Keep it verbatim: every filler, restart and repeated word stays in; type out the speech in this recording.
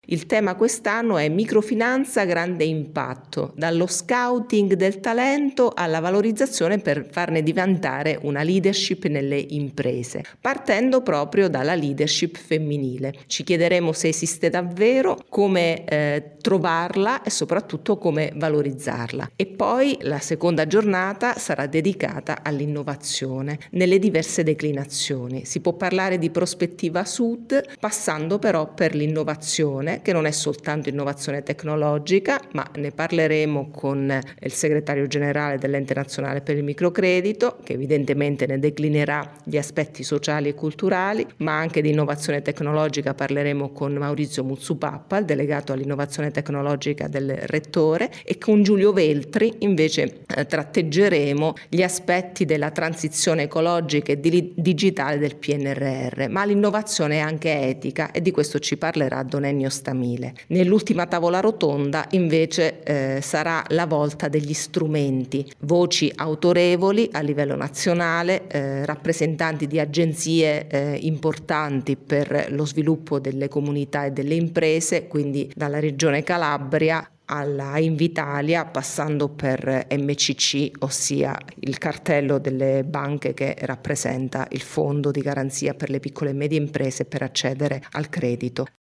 Il tema quest'anno è microfinanza grande impatto, dallo scouting del talento alla valorizzazione per farne diventare una leadership nelle imprese, partendo proprio dalla leadership femminile. Ci chiederemo se esiste davvero, come eh, trovarla e soprattutto come valorizzarla. E poi la seconda giornata sarà dedicata all'innovazione nelle diverse declinazioni. Si può parlare di prospettiva Sud, passando però per l'innovazione, che non è soltanto innovazione tecnologica, ma ne parleremo con il segretario generale dell'Ente Nazionale per il Microcredito, che evidentemente ne declinerà gli aspetti sociali e culturali, ma anche di innovazione tecnologica parleremo con Maurizio Muzzupappa, il delegato all'innovazione tecnologica del Rettore, e con Giulio Veltri invece eh, tratteggeremo gli aspetti della transizione ecologica e di, digitale del P N R R, ma l'innovazione è anche etica e di questo ci parlerà Don Ennio Stamile. Nell'ultima tavola rotonda invece eh, sarà la volta degli strumenti, voci autorevoli a livello nazionale, eh, rappresentanti di agenzie eh, importanti per lo sviluppo delle comunità e delle imprese, quindi dalla regione Calabria alla Invitalia, passando per M C C, ossia il cartello delle banche che rappresenta il fondo di garanzia per le piccole e medie imprese per accedere al credito.